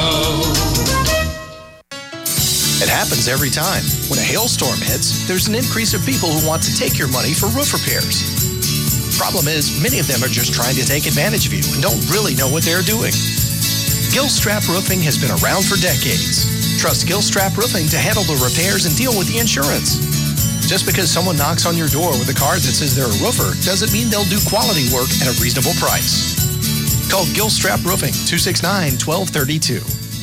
It happens every time. When a hailstorm hits, there's an increase of people who want to take your money for roof repairs. Problem is, many of them are just trying to take advantage of you and don't really know what they're doing. Gilstrap Roofing has been around for decades. Trust Gilstrap Roofing to handle the repairs and deal with the insurance. Just because someone knocks on your door with a card that says they're a roofer doesn't mean they'll do quality work at a reasonable price. Call Gilstrap Roofing, two six nine, one two three two.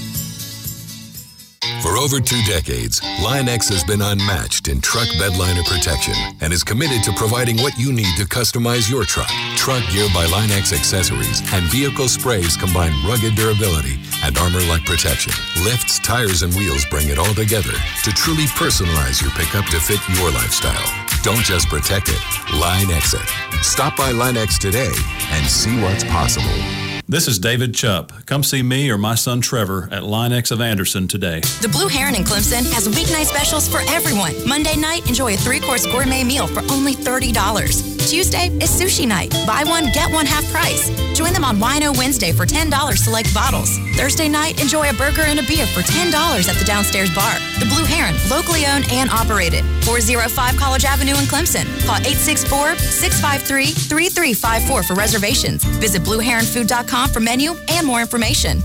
For over two decades, Line-X has been unmatched in truck bedliner protection and is committed to providing what you need to customize your truck. Truck Gear by Line-X accessories and vehicle sprays combine rugged durability and armor-like protection. Lifts, tires, and wheels bring it all together to truly personalize your pickup to fit your lifestyle. Don't just protect it, Line-X it. Stop by Line-X today and see what's possible. This is David Chupp. Come see me or my son Trevor at Line-X of Anderson today. The Blue Heron in Clemson has weeknight specials for everyone. Monday night, enjoy a three-course gourmet meal for only thirty dollars. Tuesday is sushi night. Buy one, get one half price. Join them on Wino Wednesday for ten dollars select bottles. Thursday night, enjoy a burger and a beer for ten dollars at the downstairs bar. The Blue Heron, locally owned and operated. four oh five College Avenue in Clemson. Call eight six four, six five three, three three five four for reservations. Visit blue heron food dot com for menu and more information.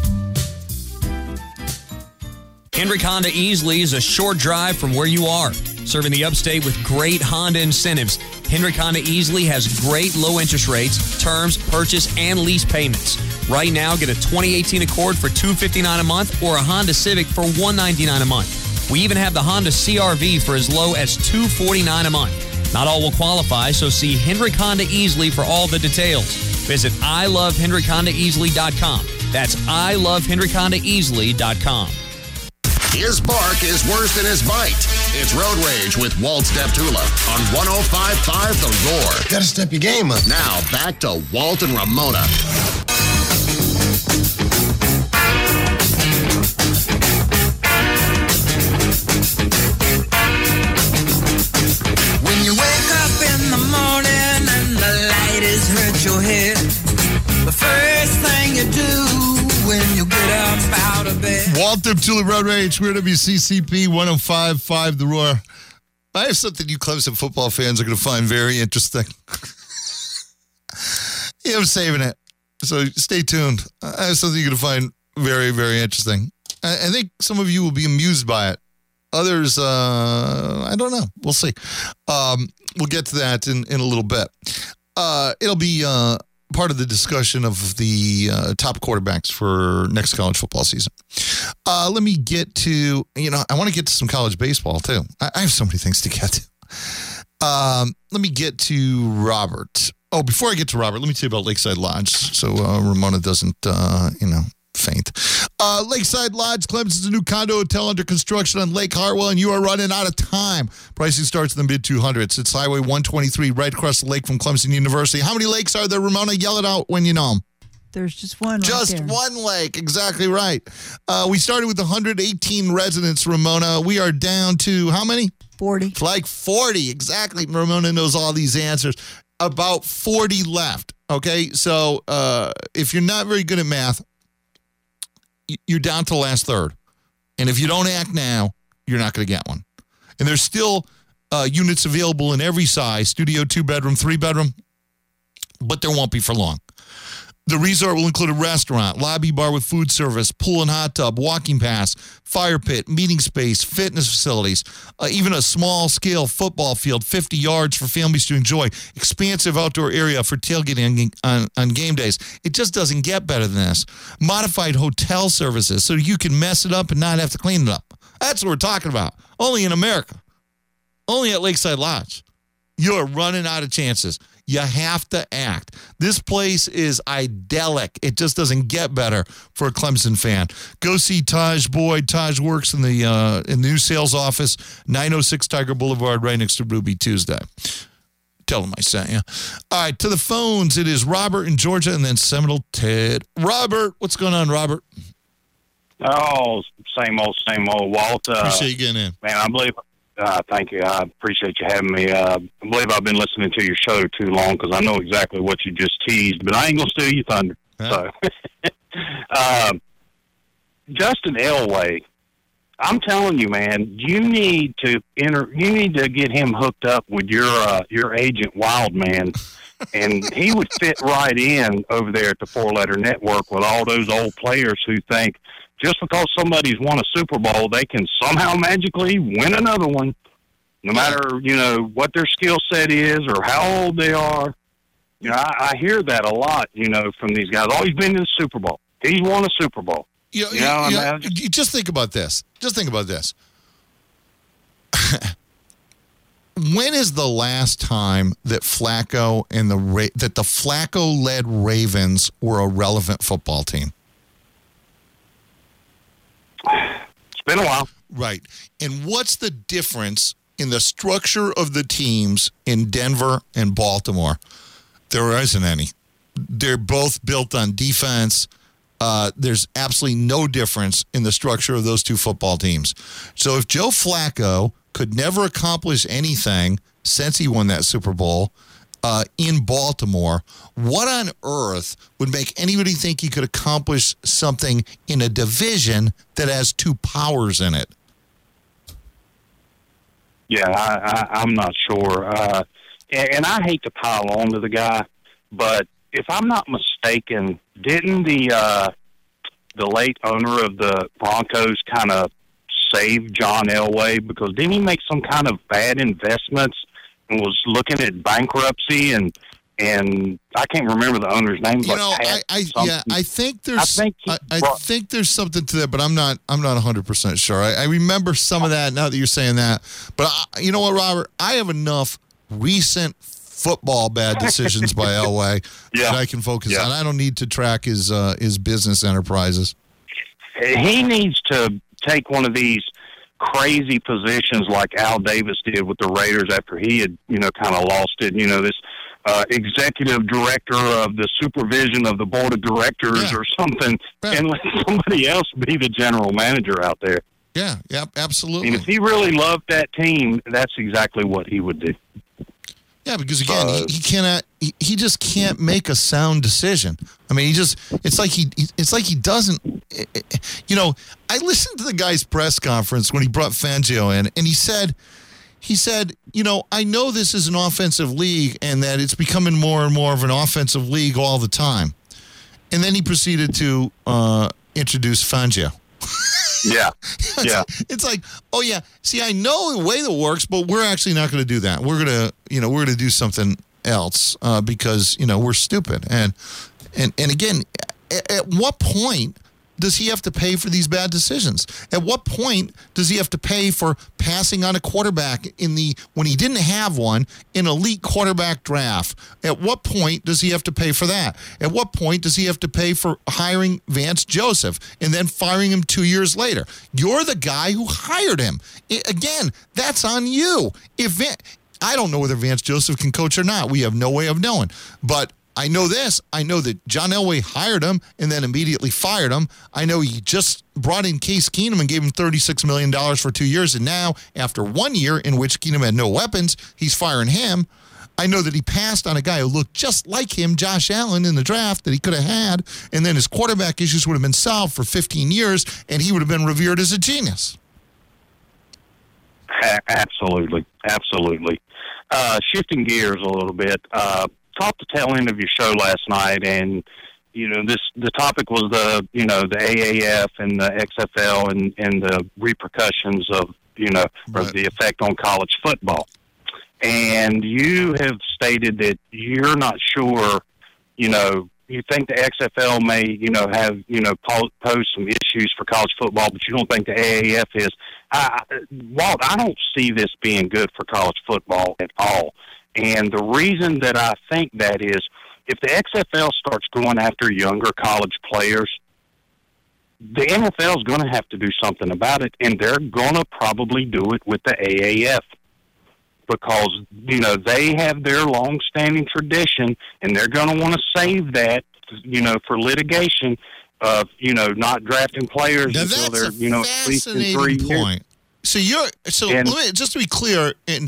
Hendrick Honda Easley is a short drive from where you are. Serving the upstate with great Honda incentives, Hendrick Honda Easley has great low interest rates, terms, purchase, and lease payments. Right now, get a twenty eighteen Accord for two hundred fifty-nine dollars a month or a Honda Civic for one hundred ninety-nine dollars a month. We even have the Honda C R V for as low as two hundred forty-nine dollars a month. Not all will qualify, so see Hendrick Honda Easley for all the details. Visit I love hendrick honda easley dot com. That's I love hendrick honda easley dot com. His bark is worse than his bite. It's Road Rage with Walt Steptula on one oh five point five The Roar. Gotta step your game up. Now, back to Walt and Ramona. When you wake up in the morning and the light has hurt your head, the first thing you do when you get up out of bed. Walt Steptula, Road Rage, we're W C C P one oh five point five The Roar. I have something you Clemson football fans are going to find very interesting. Yeah, I'm saving it. So stay tuned. I have something you're going to find very, very interesting. I, I think some of you will be amused by it. Others, uh, I don't know. We'll see. Um, we'll get to that in, in a little bit. Uh, it'll be uh, part of the discussion of the uh, top quarterbacks for next college football season. Uh, let me get to, you know, I want to get to some college baseball, too. I, I have so many things to get to. Um, let me get to Robert. Oh, before I get to Robert, let me tell you about Lakeside Lodge so uh, Ramona doesn't, uh, you know, faint. Uh, Lakeside Lodge, Clemson's a new condo hotel under construction on Lake Hartwell, and you are running out of time. Pricing starts in the mid two hundreds. It's Highway one twenty-three right across the lake from Clemson University. How many lakes are there, Ramona? Yell it out when you know them. There's just one. Just right there. one lake. Exactly right. Uh, we started with one hundred eighteen residents, Ramona. We are down to how many? forty. Like forty. Exactly. Ramona knows all these answers. About forty left. Okay. So uh, if you're not very good at math, you're down to the last third. And if you don't act now, you're not going to get one. And there's still uh, units available in every size, studio, two-bedroom, three-bedroom, but there won't be for long. The resort will include a restaurant, lobby bar with food service, pool and hot tub, walking pass, fire pit, meeting space, fitness facilities, uh, even a small-scale football field, fifty yards for families to enjoy, expansive outdoor area for tailgating on, on game days. It just doesn't get better than this. Modified hotel services so you can mess it up and not have to clean it up. That's what we're talking about. Only in America. Only at Lakeside Lodge. You're running out of chances. You have to act. This place is idyllic. It just doesn't get better for a Clemson fan. Go see Taj Boyd. Taj works in the uh, in the new sales office, nine oh six Tiger Boulevard, right next to Ruby Tuesday. Tell him I sent you. All right, to the phones. It is Robert in Georgia and then Seminole Ted. Robert, what's going on, Robert? Oh, same old, same old, Walt. Uh, Appreciate you getting in. Man, I believe, uh, thank you. I appreciate you having me. Uh, I believe I've been listening to your show too long because I know exactly what you just teased, but I ain't going to steal your thunder. Huh? So, uh, Justin Elway, I'm telling you, man, you need to enter. You need to get him hooked up with your uh, your agent, Wildman, and he would fit right in over there at the Four Letter Network with all those old players who think just because somebody's won a Super Bowl, they can somehow magically win another one, no matter you know what their skill set is or how old they are. You know, I, I hear that a lot. You know, from these guys. Oh, he's been to the Super Bowl. He's won a Super Bowl. You, You know, you, I mean, you just think about this. Just think about this. When is the last time that Flacco and the Ra- that the Flacco-led Ravens were a relevant football team? It's been a while. Right. And what's the difference in the structure of the teams in Denver and Baltimore? There isn't any. They're both built on defense. Uh, there's absolutely no difference in the structure of those two football teams. So if Joe Flacco could never accomplish anything since he won that Super Bowl uh, in Baltimore, what on earth would make anybody think he could accomplish something in a division that has two powers in it? Yeah, I, I, I'm not sure. Uh, and, and I hate to pile on to the guy, but if I'm not mistaken, didn't the uh, the late owner of the Broncos kind of save John Elway? Because didn't he make some kind of bad investments and was looking at bankruptcy? And and I can't remember the owner's name. You but know, I, I yeah, I think there's, I think, I, I think there's something to that, but I'm not, I'm not one hundred percent sure. I, I remember some of that now that you're saying that, but I, you know what, Robert, I have enough recent football bad decisions by Elway Yeah. that I can focus Yeah. on. I don't need to track his uh, his business enterprises. He needs to take one of these crazy positions like Al Davis did with the Raiders after he had, you know, kind of lost it. You know, this uh, executive director of the supervision of the board of directors or something, and let somebody else be the general manager out there. Yeah, yeah, absolutely. And if he really loved that team, that's exactly what he would do. Yeah, because again, he, he cannot. He, he just can't make a sound decision. I mean, he just. It's like he. It's like he doesn't. You know, I listened to the guy's press conference when he brought Fangio in, and he said, he said, you know, I know this is an offensive league, and that it's becoming more and more of an offensive league all the time. And then he proceeded to uh, introduce Fangio. Yeah, it's, yeah. It's like, oh yeah. See, I know the way that works, but we're actually not going to do that. We're gonna, you know, we're gonna do something else uh, because you know we're stupid. And and and again, at, at what point does he have to pay for these bad decisions? At what point does he have to pay for passing on a quarterback in the when he didn't have one in elite quarterback draft? At what point does he have to pay for that? At what point does he have to pay for hiring Vance Joseph and then firing him two years later? You're the guy who hired him. I, again, that's on you. If Van, I don't know whether Vance Joseph can coach or not. We have no way of knowing. But I know this. I know that John Elway hired him and then immediately fired him. I know he just brought in Case Keenum and gave him thirty-six million dollars for two years. And now, after one year in which Keenum had no weapons, he's firing him. I know that he passed on a guy who looked just like him, Josh Allen, in the draft that he could have had. And then his quarterback issues would have been solved for fifteen years, and he would have been revered as a genius. Absolutely. Absolutely. Uh, shifting gears a little bit, uh, caught the tail end of your show last night, and you know this. The topic was the you know the A A F and the X F L and, and the repercussions of you know right. or the effect on college football. And you have stated that you're not sure. You know, you think the X F L may you know have you know pose some issues for college football, but you don't think the A A F is. I, Walt, I don't see this being good for college football at all. And the reason that I think that is, if the X F L starts going after younger college players, the N F L is going to have to do something about it, and they're going to probably do it with the A A F because, you know, they have their long-standing tradition, and they're going to want to save that, you know, for litigation of, you know, not drafting players Now until that's they're, a you know, at least in three fascinating years. point. So you're so And- let me, just to be clear, and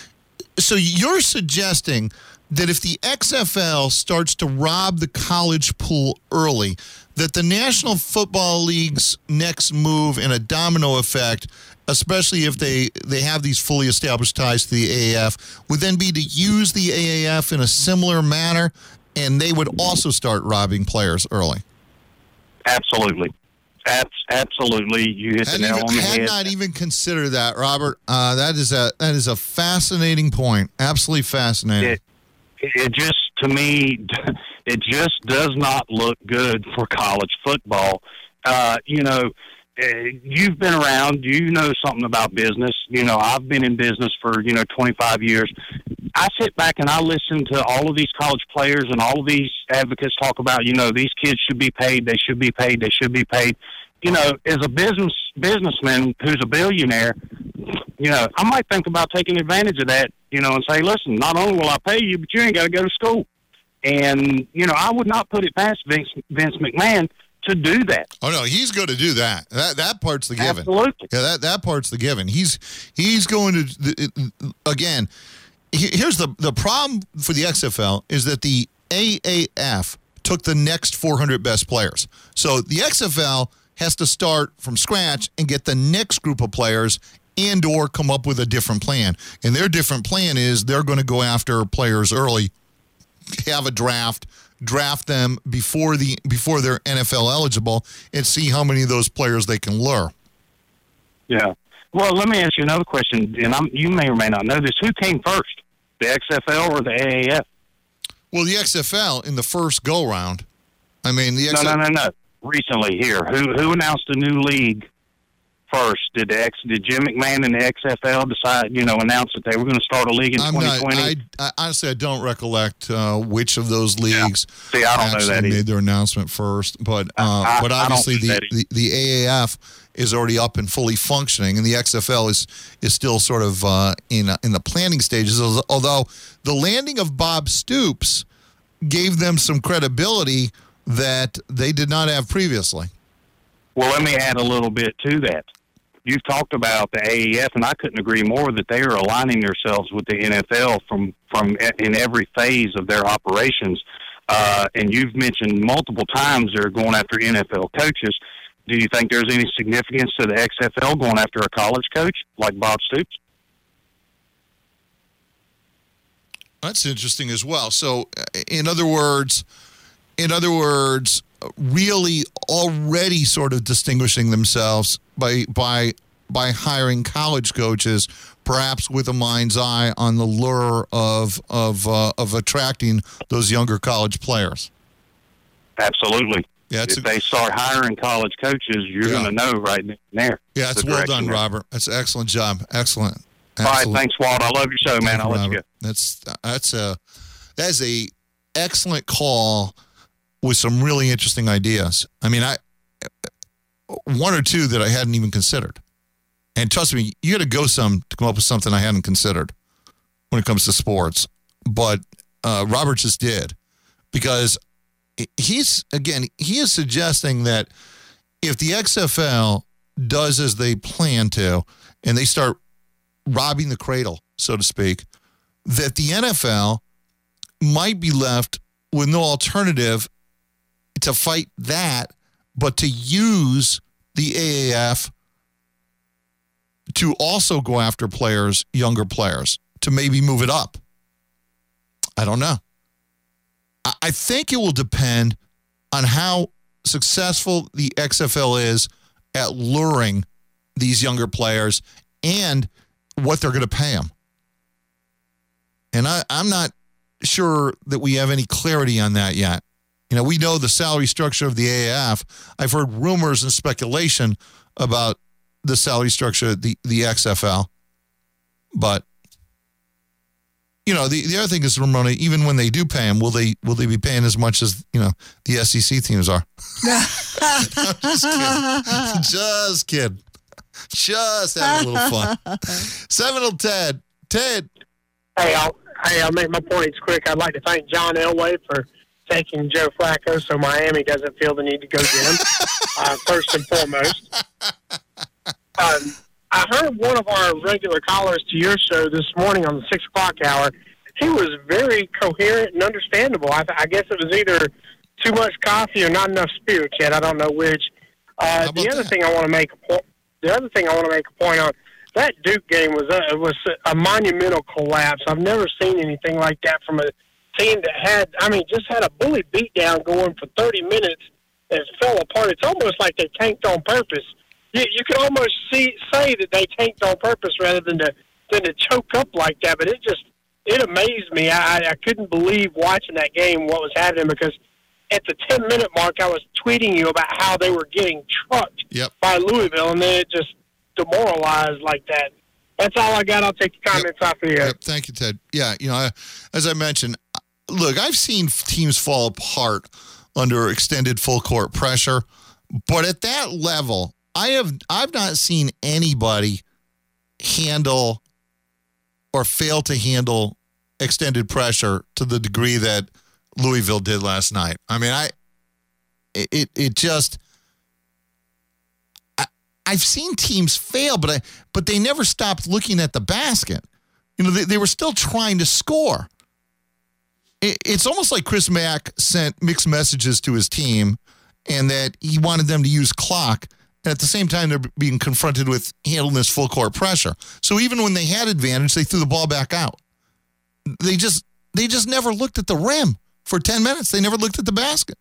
so you're suggesting that if the X F L starts to rob the college pool early, that the National Football League's next move in a domino effect, especially if they, they have these fully established ties to the A A F, would then be to use the A A F in a similar manner, and they would also start robbing players early. Absolutely. Abs- absolutely. You hit the Had, nail even, on the had head. not even considered that, Robert. Uh, that is a that is a fascinating point. Absolutely fascinating. It, it just, to me, it just does not look good for college football. Uh, you know, uh, you've been around. You know something about business. You know, I've been in business for, you know, twenty-five years. I sit back and I listen to all of these college players and all of these advocates talk about, you know, these kids should be paid. They should be paid. They should be paid. You know, as a business businessman who's a billionaire, you know, I might think about taking advantage of that, you know, and say, listen, not only will I pay you, but you ain't got to go to school. And, you know, I would not put it past Vince, Vince McMahon to do that. Oh no, he's going to do that. That that part's the given. Absolutely. Yeah, that that part's the given. He's he's going to again. Here's the the problem for the X F L is that the A A F took the next four hundred best players. So the X F L has to start from scratch and get the next group of players and or come up with a different plan. And their different plan is they're going to go after players early, have a draft, draft them before the before they're N F L eligible, and see how many of those players they can lure. Yeah. Well, let me ask you another question, and I'm, you may or may not know this. Who came first, the X F L or the A A F? Well, the X F L in the first go round. I mean, the X No, F L. no, no, no. Recently here, who who announced a new league first? Did the X did Jim McMahon and the X F L decide, you know, announce that they were going to start a league in I'm twenty not, twenty? I, I honestly, I don't recollect uh, which of those leagues See, I don't know actually that either. made their announcement first. But uh, I- but I don't obviously know the, that the, the A A F is already up and fully functioning, and the X F L is is still sort of uh, in in the planning stages. Although the landing of Bob Stoops gave them some credibility that they did not have previously. Well, let me add a little bit to that. You've talked about the A A F, and I couldn't agree more that they are aligning themselves with the N F L from, from in every phase of their operations. Uh, and you've mentioned multiple times they're going after N F L coaches. Do you think there's any significance to the X F L going after a college coach like Bob Stoops? That's interesting as well. So, uh, in other words, in other words, really already sort of distinguishing themselves by by by hiring college coaches, perhaps with a mind's eye on the lure of of uh, of attracting those younger college players. Absolutely. Yeah, it's if a- they start hiring college coaches, you're Yeah. going to know right then and there. Yeah, it's the well direction done, they're- Robert. That's an excellent job. Excellent. All right, Absolute- thanks, Walt. I love your show, man. Thank I'll let you go. Robert. That's that's a that is a excellent call with some really interesting ideas. I mean, I one or two that I hadn't even considered. And trust me, you got to go some to come up with something I hadn't considered when it comes to sports. But uh, Robert just did, because he's again he is suggesting that if the X F L does as they plan to, and they start robbing the cradle, so to speak, that the N F L might be left with no alternative to fight that, but to use the A A F to also go after players, younger players, to maybe move it up. I don't know. I, I think it will depend on how successful the X F L is at luring these younger players and what they're going to pay them. And I, I'm not sure that we have any clarity on that yet. You know, we know the salary structure of the A A F. I've heard rumors and speculation about the salary structure of the, the X F L. But you know, the, the other thing is, Ramona, even when they do pay him, will they will they be paying as much as, you know, the S E C teams are? Just kidding. Just kidding. Just having a little fun. Seven till Ted. Ted. Hey, I'll hey, I'll make my points quick. I'd like to thank John Elway for taking Joe Flacco so Miami doesn't feel the need to go get him, uh, first and foremost. Um, I heard one of our regular callers to your show this morning on the six o'clock hour. He was very coherent and understandable. I, I guess it was either too much coffee or not enough spirits yet. I don't know which. Uh, the other that? thing I want to make a point. The other thing I want to make a point on, that Duke game was a, was a monumental collapse. I've never seen anything like that from a team that had, I mean, just had a bully beatdown going for thirty minutes and fell apart. It's almost like they tanked on purpose. You, you could almost see say that they tanked on purpose rather than to than to choke up like that. But it just it amazed me. I, I couldn't believe watching that game what was happening, because at the ten minute mark I was tweeting you about how they were getting trucked yep. by Louisville, and then it just demoralized like that. That's all I got. I'll take the comments yep. off of here. Yep. Thank you, Ted. Yeah, you know, I, as I mentioned, look, I've seen teams fall apart under extended full court pressure, but at that level, I have I've not seen anybody handle or fail to handle extended pressure to the degree that Louisville did last night. I mean, I it it just I, I've seen teams fail, but I but they never stopped looking at the basket. You know, they, they were still trying to score. It, it's almost like Chris Mack sent mixed messages to his team, and that he wanted them to use clock. And at the same time, they're being confronted with handling this full court pressure. So even when they had advantage, they threw the ball back out. They just they just never looked at the rim for ten minutes. They never looked at the basket.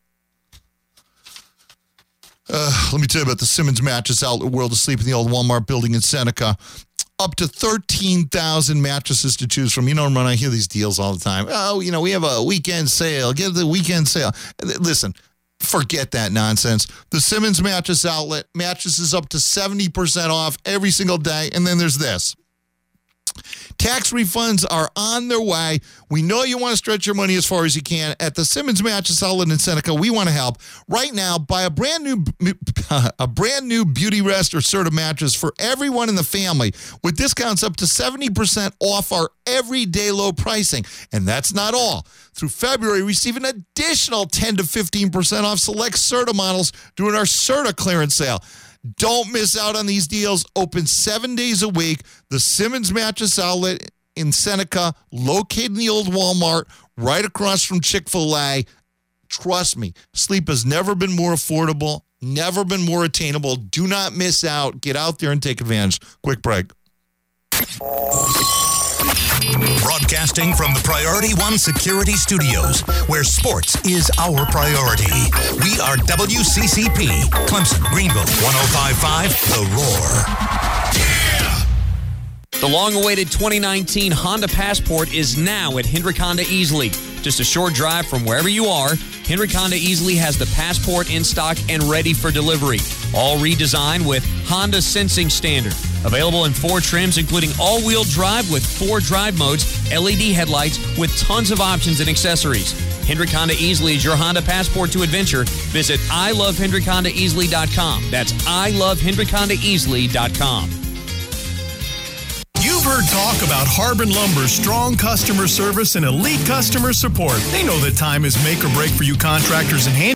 Uh, let me tell you about the Simmons Mattress Outlet World of Sleep in the old Walmart building in Seneca. Up to thirteen thousand mattresses to choose from. You know, when I hear these deals all the time. Oh, you know, we have a weekend sale. Get the weekend sale. Listen. Forget that nonsense. The Simmons Mattress Outlet, mattresses up to seventy percent off every single day. And then there's this. Tax refunds are on their way. We know you want to stretch your money as far as you can. At the Simmons Mattress Outlet in Seneca, we want to help. Right now, buy a brand new a brand new Beauty Rest or Serta mattress for everyone in the family with discounts up to seventy percent off our everyday low pricing. And that's not all. Through February, receive an additional ten to fifteen percent off select Serta models during our Serta clearance sale. Don't miss out on these deals. Open seven days a week. The Simmons Mattress Outlet in Seneca, located in the old Walmart, right across from Chick-fil-A. Trust me, sleep has never been more affordable, never been more attainable. Do not miss out. Get out there and take advantage. Quick break. Broadcasting from the Priority One Security Studios, where sports is our priority. We are W C C P, Clemson, Greenville, one oh five point five, The Roar. The long-awaited twenty nineteen Honda Passport is now at Hendrick Honda Easley. Just a short drive from wherever you are, Hendrick Honda Easley has the Passport in stock and ready for delivery. All redesigned with Honda Sensing Standard. Available in four trims, including all-wheel drive with four drive modes, L E D headlights with tons of options and accessories. Hendrick Honda Easley is your Honda passport to adventure. Visit I love hendrick honda easley dot com. That's I love hendrick honda easley dot com. You've heard talk about Harbin Lumber's strong customer service and elite customer support. They know that time is make or break for you contractors and hand